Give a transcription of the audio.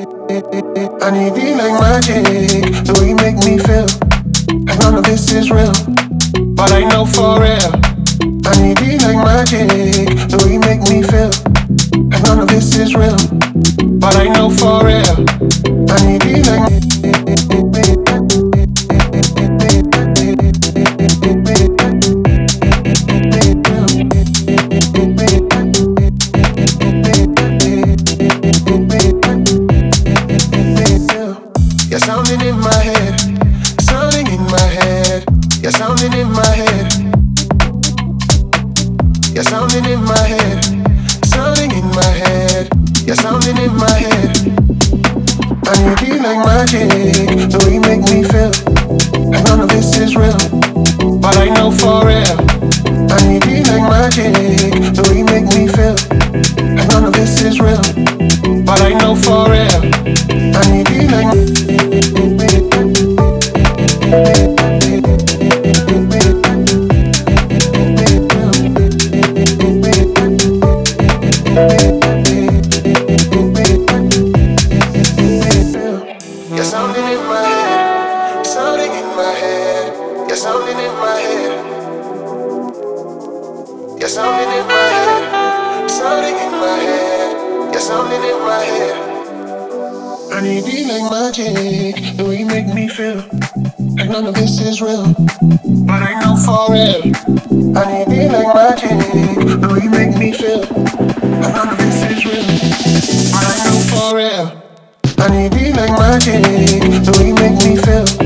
I need you like magic, the way you make me feel. And none of this is real, but I know for real. I need you like magic, the way you make me feel. And none of this is real, but I know for real. I need you like you're sounding in my head, sounding in my head. You're sounding in my head. You're sounding in my head, sounding in my head. You're sounding in my head. I need you like magic, the way you make me feel. And none of this is real, but I know for real. I need you like magic, the way you make me feel. And none of this is real, but I know for real. I need you like you're sounding in my head, sounding in my head. You're sounding in my head. You're sounding in my head, sounding in my head. You're sounding in my head. I need you like magic, the way you make me feel. Like none of this is real, but I know for real. I need you like magic, the way you make me feel. Like none of this is real, but I know for real. I need you like magic, the way you make me feel.